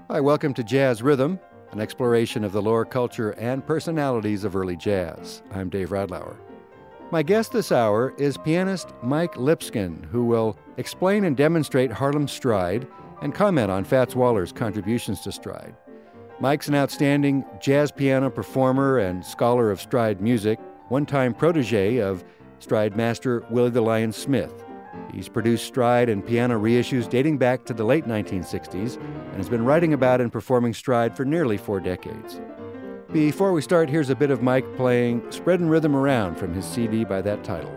Hi, welcome to Jazz Rhythm, an exploration of the lore, culture, and personalities of early jazz. I'm Dave Radlauer. My guest this hour is pianist Mike Lipscomb, who will explain and demonstrate Harlem Stride and comment on Fats Waller's contributions to Stride. Mike's an outstanding jazz piano performer and scholar of Stride music, one-time protege of Stride master Willie the Lion Smith. He's produced Stride and piano reissues dating back to the late 1960s and has been writing about and performing Stride for nearly 4 decades. Before we start, here's a bit of Mike playing Spreadin' Rhythm Around from his CD by that title.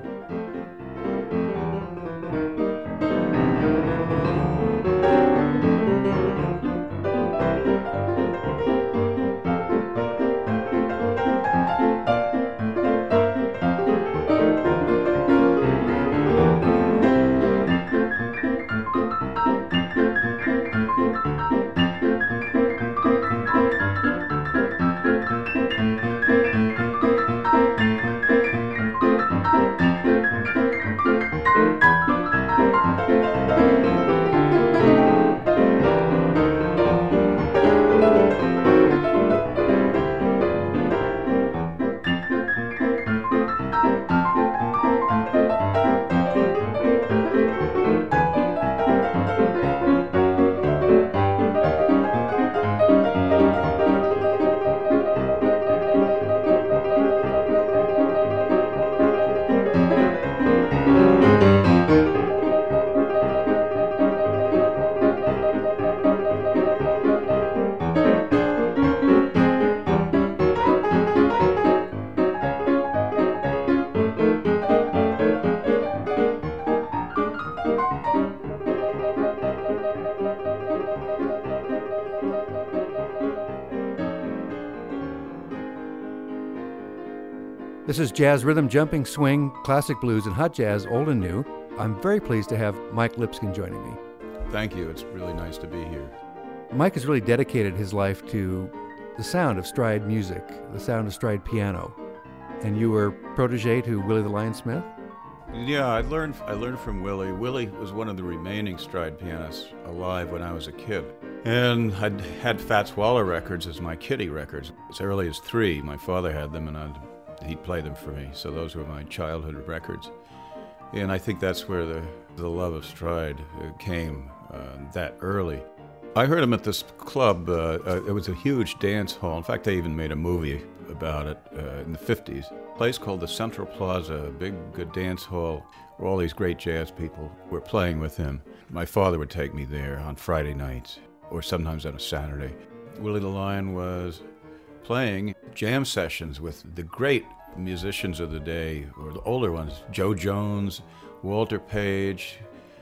This is Jazz Rhythm, Jumping Swing, Classic Blues, and Hot Jazz, Old and New. I'm very pleased to have Mike Lipscomb joining me. Thank you. It's really nice to be here. Mike has really dedicated his life to the sound of Stride music, the sound of Stride piano. And you were protege to Willie the Lion Smith? Yeah, I learned from Willie. Willie was one of the remaining Stride pianists alive when I was a kid. And I'd had Fats Waller records as my kiddie records. As early as 3, my father had them, and he'd play them for me. So those were my childhood records. And I think that's where the love of Stride came that early. I heard him at this club. It was a huge dance hall. In fact, they even made a movie about it in the 50s. A place called the Central Plaza, a big good dance hall where all these great jazz people were playing with him. My father would take me there on Friday nights or sometimes on a Saturday. Willie the Lion was playing jam sessions with the great musicians of the day, or the older ones, Joe Jones, Walter Page,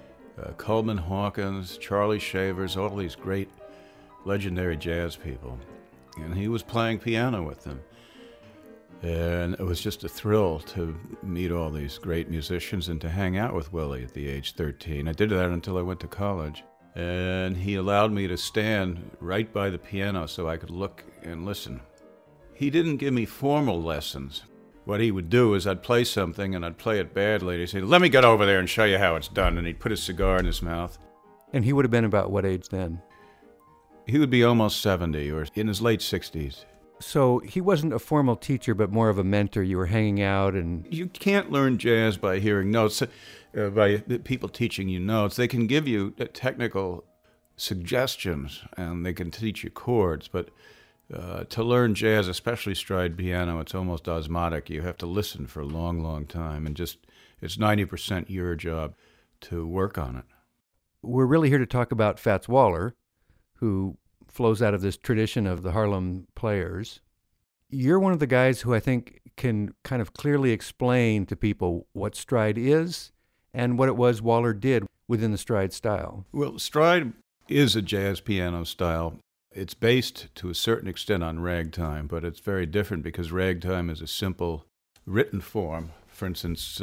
Coleman Hawkins, Charlie Shavers, all these great legendary jazz people. And he was playing piano with them. And it was just a thrill to meet all these great musicians and to hang out with Willie at the age 13. I did that until I went to college. And he allowed me to stand right by the piano so I could look and listen. He didn't give me formal lessons. What he would do is I'd play something and I'd play it badly. He'd say, "Let me get over there and show you how it's done." And he'd put his cigar in his mouth. And he would have been about what age then? He would be almost 70 or in his late 60s. So he wasn't a formal teacher, but more of a mentor. You were hanging out and... You can't learn jazz by hearing notes, by people teaching you notes. They can give you technical suggestions and they can teach you chords, but to learn jazz, especially Stride piano, it's almost osmotic. You have to listen for a long, long time, and it's 90% your job to work on it. We're really here to talk about Fats Waller, who flows out of this tradition of the Harlem Players. You're one of the guys who I think can kind of clearly explain to people what Stride is and what it was Waller did within the Stride style. Well, Stride is a jazz piano style. It's based to a certain extent on ragtime, but it's very different because ragtime is a simple written form. For instance,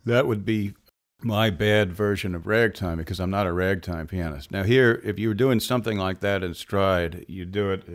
That would be my bad version of ragtime because I'm not a ragtime pianist. Now here, if you were doing something like that in stride, you do it.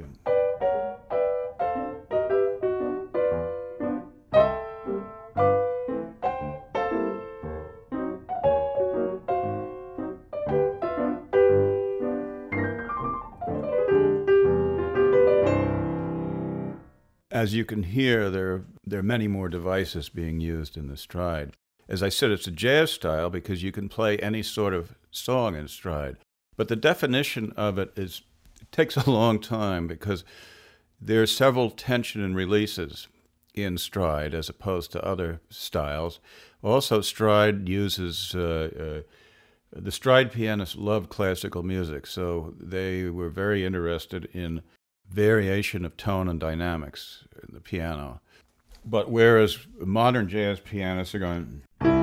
As you can hear, there are many more devices being used in the stride. As I said, it's a jazz style because you can play any sort of song in stride. But the definition of it takes a long time because there are several tension and releases in stride as opposed to other styles. Also, stride uses, the stride pianists loved classical music, so they were very interested in variation of tone and dynamics in the piano. But whereas modern jazz pianists are going,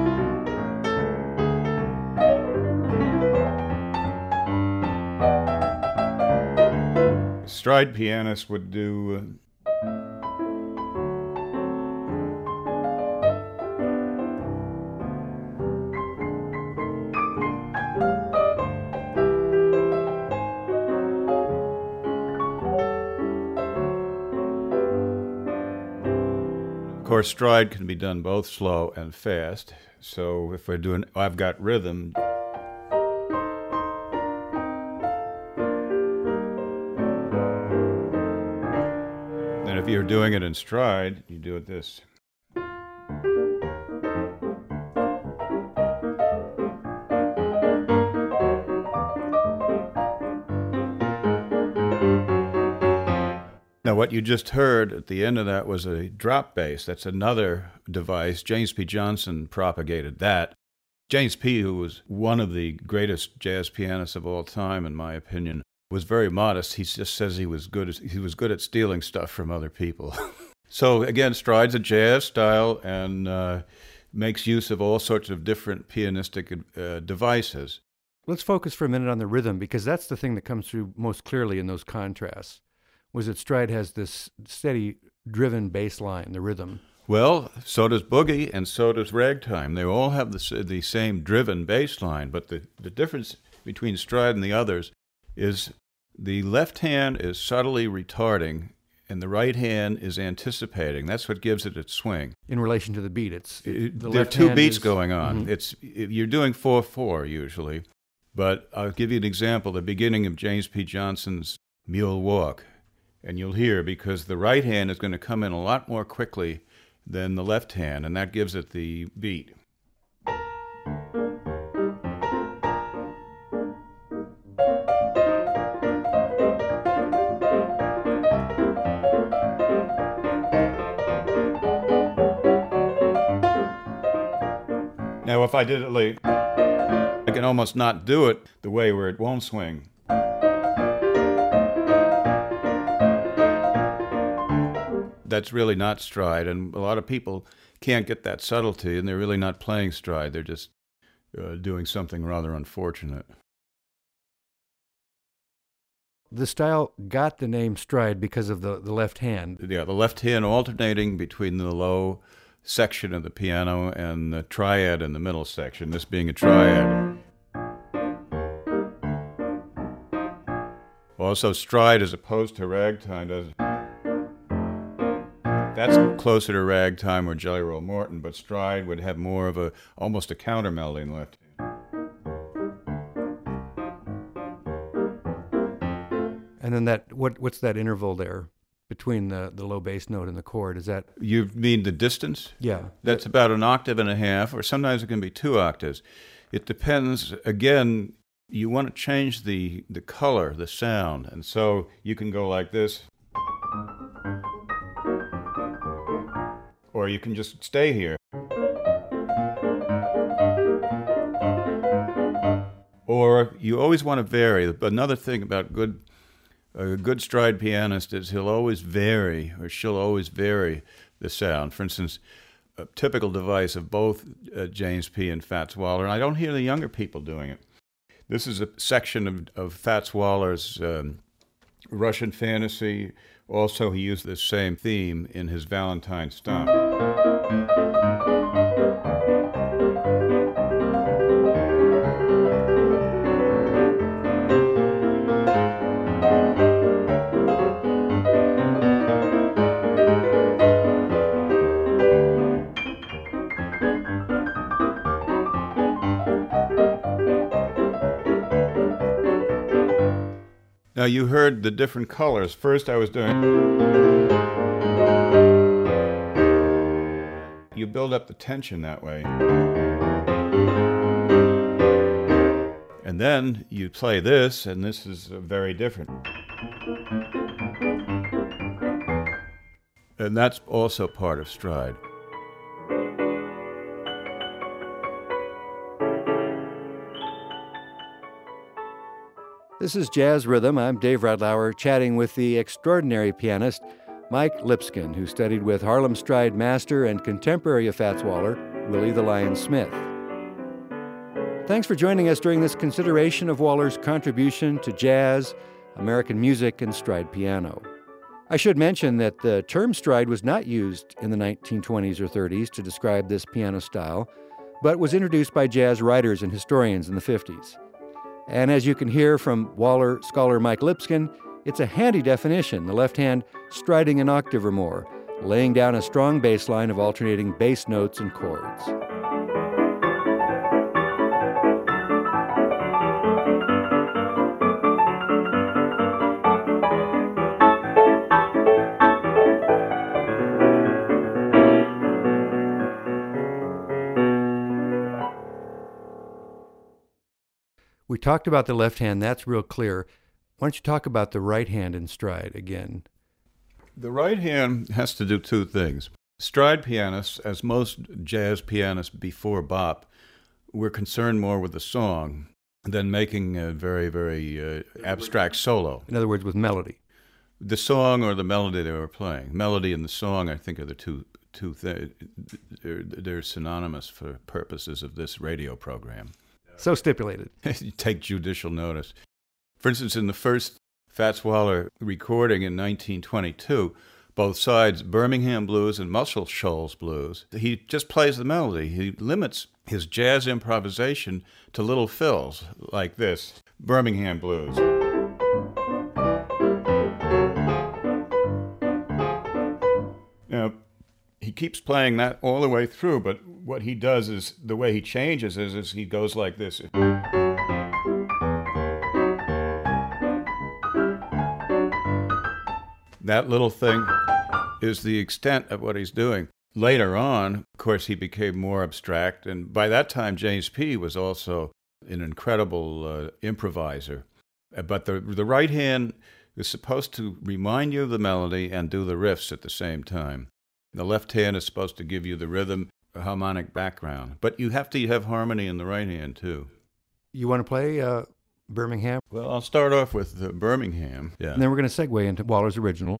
stride pianists would do Of course, stride can be done both slow and fast. So if we're doing, I've got rhythm. And if you're doing it in stride, you do it this. Now, what you just heard at the end of that was a drop bass. That's another device. James P. Johnson propagated that. James P., who was one of the greatest jazz pianists of all time, in my opinion, was very modest. He just says he was good at stealing stuff from other people. So, again, stride's a jazz style and makes use of all sorts of different pianistic devices. Let's focus for a minute on the rhythm, because that's the thing that comes through most clearly in those contrasts. Was that stride has this steady, driven bass line, the rhythm. Well, so does boogie and so does ragtime. They all have the same driven bass line, but the difference between stride and the others is the left hand is subtly retarding and the right hand is anticipating. That's what gives it its swing. In relation to the beat, there are two beats going on. Mm-hmm. You're doing 4/4 usually, but I'll give you an example. The beginning of James P. Johnson's Mule Walk. And you'll hear, because the right hand is going to come in a lot more quickly than the left hand, and that gives it the beat. Now, if I did it late, I can almost not do it the way where it won't swing. That's really not stride, and a lot of people can't get that subtlety, and they're really not playing stride. They're just doing something rather unfortunate. The style got the name stride because of the left hand. Yeah, the left hand alternating between the low section of the piano and the triad in the middle section, this being a triad. Also, stride as opposed to ragtime does. That's closer to ragtime or Jelly Roll Morton, but stride would have more of almost a counter melody in the left hand. And then what's that interval there between the low bass note and the chord? Is that... You mean the distance? Yeah. That's about 1.5 octaves, or sometimes it can be 2 octaves. It depends. Again, you want to change the color, the sound, and so you can go like this. Or you can just stay here. Or you always want to vary. Another thing about a good stride pianist is he'll always vary, or she'll always vary the sound. For instance, a typical device of both James P. and Fats Waller, and I don't hear the younger people doing it. This is a section of Fats Waller's Russian Fantasy. Also, he used the same theme in his Valentine Stomp. Now you heard the different colors. First I was doing... You build up the tension that way. And then you play this, and this is very different. And that's also part of stride. This is Jazz Rhythm. I'm Dave Radlauer, chatting with the extraordinary pianist Mike Lipskin, who studied with Harlem Stride master and contemporary of Fats Waller, Willie the Lion Smith. Thanks for joining us during this consideration of Waller's contribution to jazz, American music, and stride piano. I should mention that the term stride was not used in the 1920s or 30s to describe this piano style, but was introduced by jazz writers and historians in the 50s. And as you can hear from Waller scholar Mike Lipskin, it's a handy definition, the left hand striding an octave or more, laying down a strong bass line of alternating bass notes and chords. We talked about the left hand, that's real clear. Why don't you talk about the right hand in stride again? The right hand has to do two things. Stride pianists, as most jazz pianists before bop, were concerned more with the song than making a very, very abstract solo. In other words, with melody. The song or the melody they were playing. Melody and the song, I think, are the two things. They're synonymous for purposes of this radio program. So stipulated. You take judicial notice. For instance, in the first Fats Waller recording in 1922, both sides, Birmingham Blues and Muscle Shoals Blues, he just plays the melody. He limits his jazz improvisation to little fills like this. Birmingham Blues. Now, he keeps playing that all the way through, but what he does is, the way he changes is he goes like this. That little thing is the extent of what he's doing. Later on, of course, he became more abstract, and by that time, James P. was also an incredible improviser. But the right hand is supposed to remind you of the melody and do the riffs at the same time. The left hand is supposed to give you the rhythm, a harmonic background. But you have to have harmony in the right hand, too. You want to play Birmingham? Well, I'll start off with Birmingham. Yeah. And then we're going to segue into Waller's original.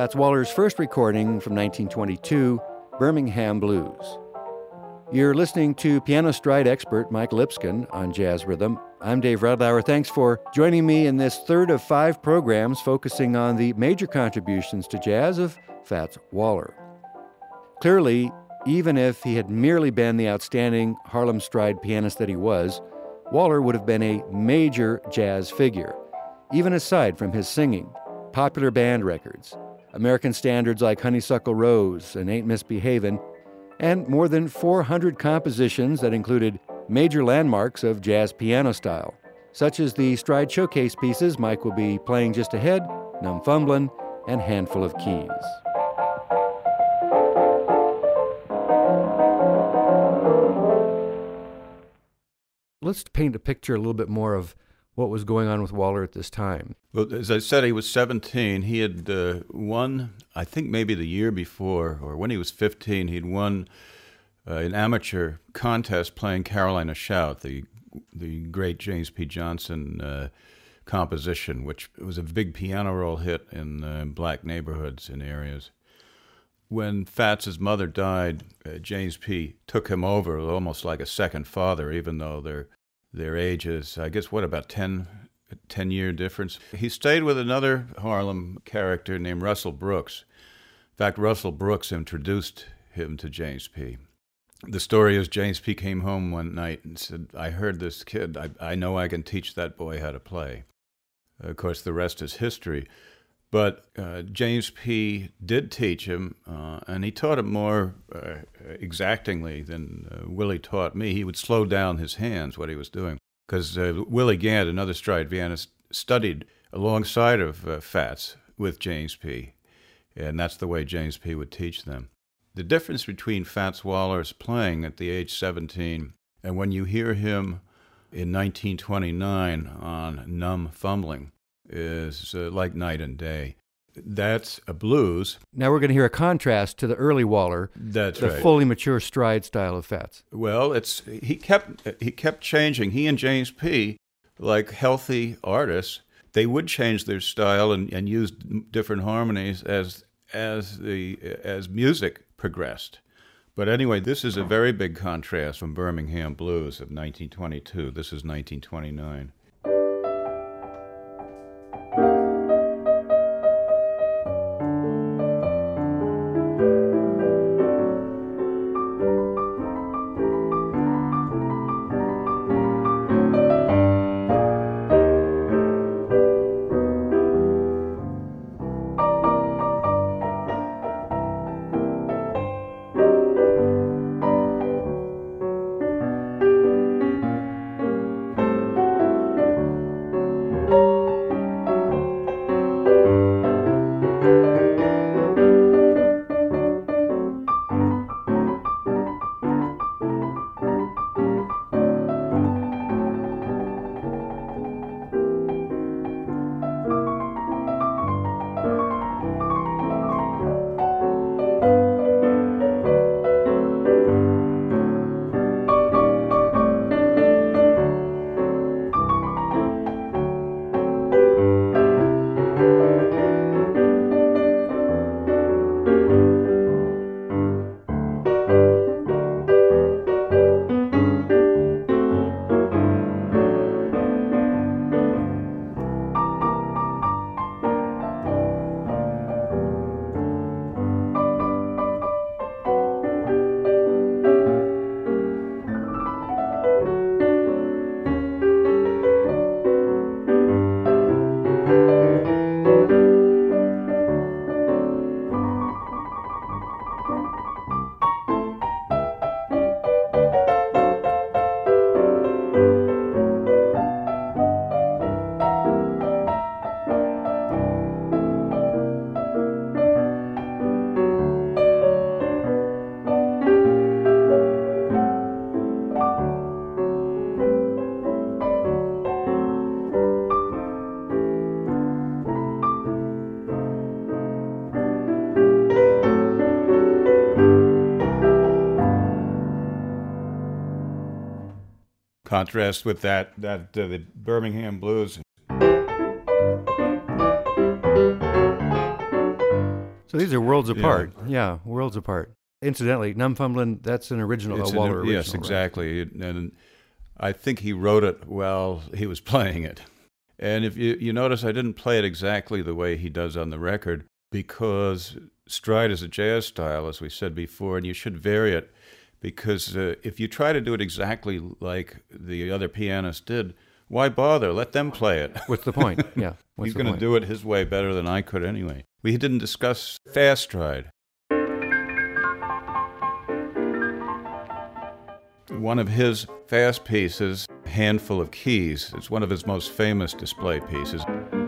Fats Waller's first recording from 1922, Birmingham Blues. You're listening to piano stride expert Mike Lipskin on Jazz Rhythm. I'm Dave Radlauer. Thanks for joining me in this third of 5 programs focusing on the major contributions to jazz of Fats Waller. Clearly, even if he had merely been the outstanding Harlem stride pianist that he was, Waller would have been a major jazz figure, even aside from his singing, popular band records, American standards like Honeysuckle Rose and Ain't Misbehavin', and more than 400 compositions that included major landmarks of jazz piano style, such as the stride showcase pieces Mike will be playing just ahead, Numb Fumblin', and Handful of Keys. Let's paint a picture a little bit more of what was going on with Waller at this time. Well, as I said, he was 17. He had won, I think maybe the year before, or when he was 15, he'd won an amateur contest playing Carolina Shout, the great James P. Johnson composition, which was a big piano roll hit in black neighborhoods and areas. When Fats's mother died, James P. took him over almost like a second father, even though their age is, I guess, about 10-year difference. He stayed with another Harlem character named Russell Brooks. In fact, Russell Brooks introduced him to James P. The story is James P. came home one night and said, "I heard this kid. I know I can teach that boy how to play." Of course, the rest is history. But James P. did teach him, and he taught him more exactingly than Willie taught me. He would slow down his hands, what he was doing, because Willie Gant, another stride pianist, studied alongside of Fats with James P., and that's the way James P. would teach them. The difference between Fats Waller's playing at the age 17 and when you hear him in 1929 on Numb Fumbling is like night and day. That's a blues. Now we're going to hear a contrast to the early Waller, That's the right. fully mature stride style of Fats. Well, he kept changing. He and James P., like healthy artists, they would change their style and use different harmonies as music progressed. But anyway, this is a very big contrast from Birmingham Blues of 1922. This is 1929. Contrast with the Birmingham Blues. these are worlds apart. Yeah, worlds apart. Incidentally, Numfumblin, that's an original, a Waller original. Yes, exactly. Right? And I think he wrote it while he was playing it. And if you notice, I didn't play it exactly the way he does on the record, because stride is a jazz style, as we said before, and you should vary it, because if you try to do it exactly like the other pianist did, why bother? Let them play it. What's the point? Yeah. He's going to do it his way better than I could anyway. We didn't discuss fast stride. One of his fast pieces, Handful of Keys, it's one of his most famous display pieces.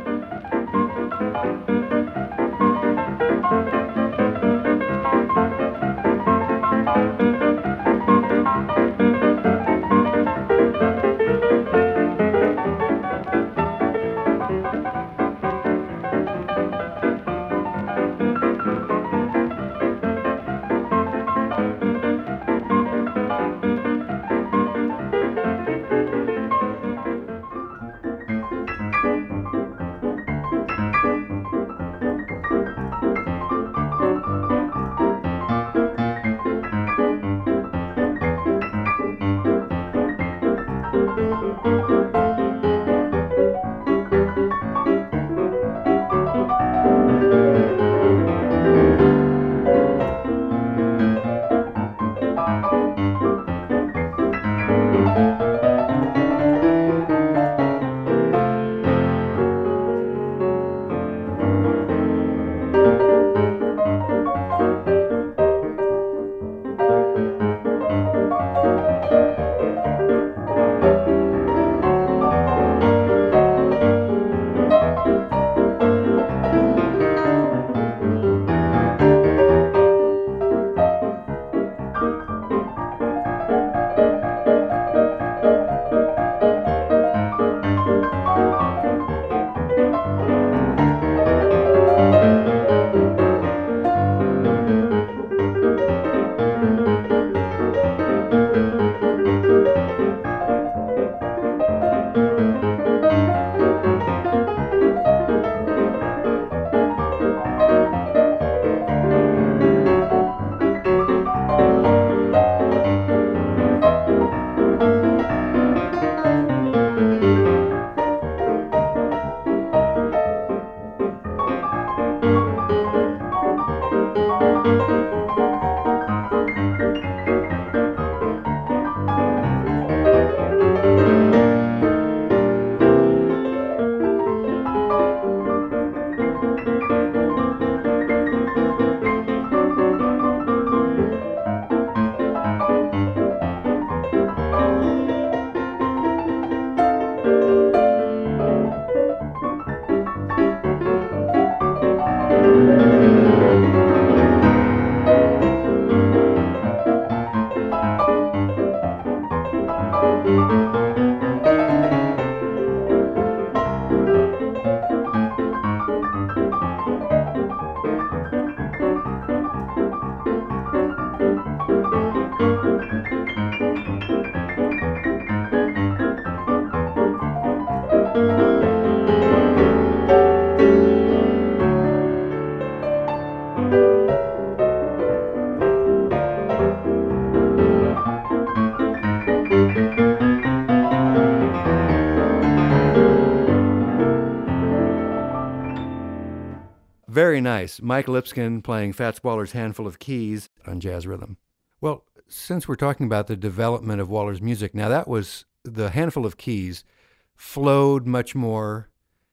Very nice. Mike Lipskin playing Fats Waller's Handful of Keys on Jazz Rhythm. Well, since we're talking about the development of Waller's music, now that was the Handful of Keys flowed much more,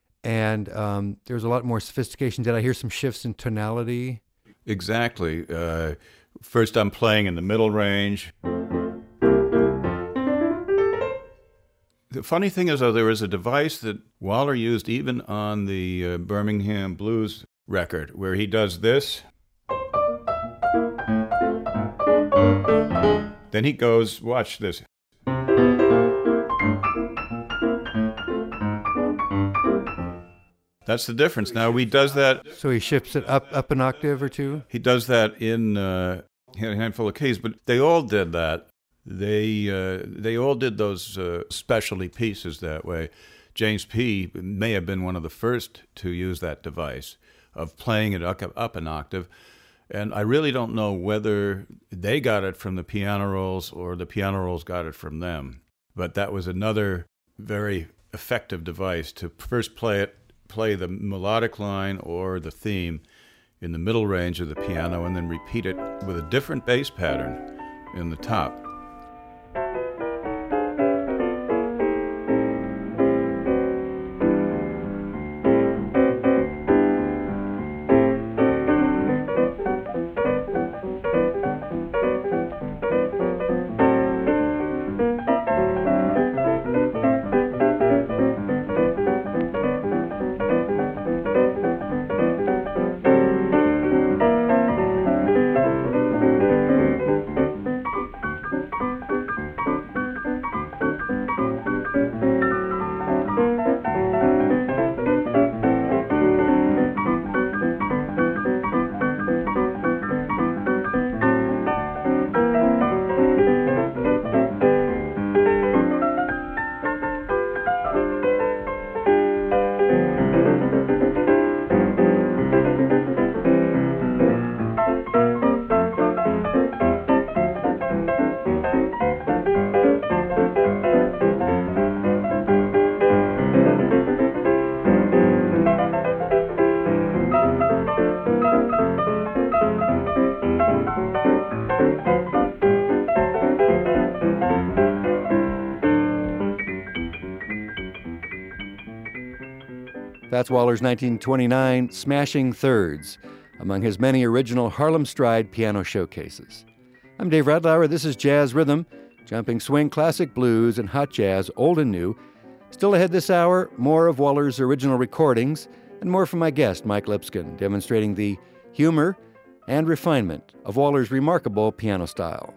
and there was a lot more sophistication. Did I hear some shifts in tonality? Exactly. First I'm playing in the middle range. The funny thing is, though, there was a device that Waller used even on the Birmingham Blues record, where he does this. Then he goes, watch this. That's the difference. Now, he does that. So he shifts it up an octave or two? He does that in A Handful of Keys, but they all did that. They all did those specialty pieces that way. James P. may have been one of the first to use that device. of playing it up an octave. And I really don't know whether they got it from the piano rolls or the piano rolls got it from them. But that was another very effective device to first play the melodic line or the theme in the middle range of the piano and then repeat it with a different bass pattern in the top. Fats Waller's 1929 Smashing Thirds, among his many original Harlem Stride piano showcases. I'm Dave Radlauer. This is Jazz Rhythm, jumping swing, classic blues, and hot jazz, old and new. Still ahead this hour, more of Waller's original recordings and more from my guest, Mike Lipskin, demonstrating the humor and refinement of Waller's remarkable piano style.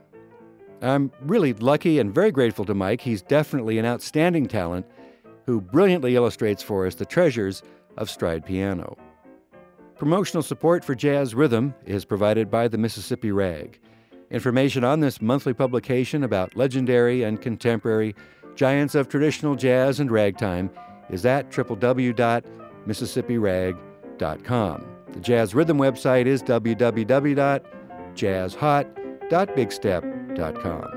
I'm really lucky and very grateful to Mike. He's definitely an outstanding talent who brilliantly illustrates for us the treasures of stride piano. Promotional support for Jazz Rhythm is provided by the Mississippi Rag. Information on this monthly publication about legendary and contemporary giants of traditional jazz and ragtime is at www.mississippirag.com. The Jazz Rhythm website is www.jazzhot.bigstep.com.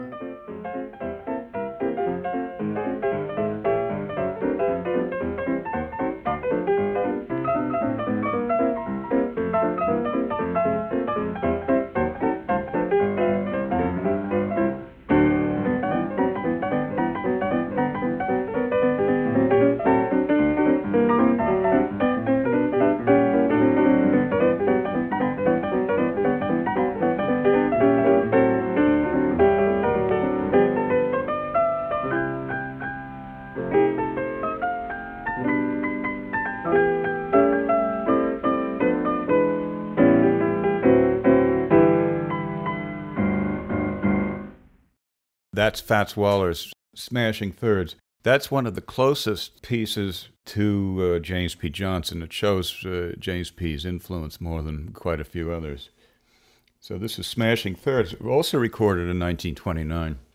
That's Fats Waller's Smashing Thirds. That's one of the closest pieces to James P. Johnson. It shows James P.'s influence more than quite a few others. So this is Smashing Thirds, also recorded in 1929.